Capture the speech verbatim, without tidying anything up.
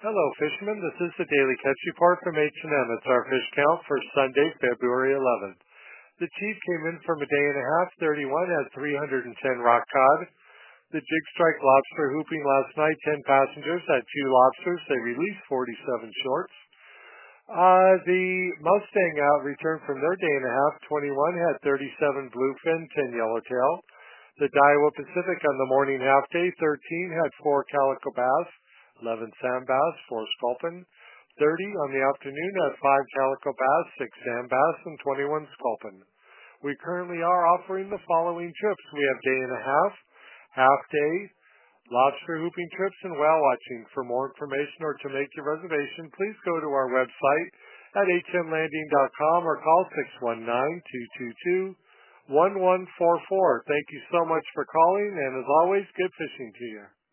Hello, fishermen. This is the Daily Catch Report from H and M. It's our fish count for Sunday, February eleventh. The Chief came in from a day and a half, thirty-one, at three hundred ten rock cod. The Jig Strike lobster hooping last night, ten passengers at two lobsters. They released forty-seven shorts. Uh, the Mustang out returned from their day and a half, twenty-one, had thirty-seven bluefin, ten yellowtail. The Daiwa Pacific on the morning half day, thirteen, had four calico bass, eleven sand bass, four sculpin. thirty on the afternoon had five calico bass, six sand bass, and twenty-one sculpin. We currently are offering the following trips. We have day and a half, half day, lobster hooping trips, and whale watching. For more information or to make your reservation, please go to our website at h m landing dot com or call six one nine, two two two, one one four four. Thank you so much for calling, and as always, good fishing to you.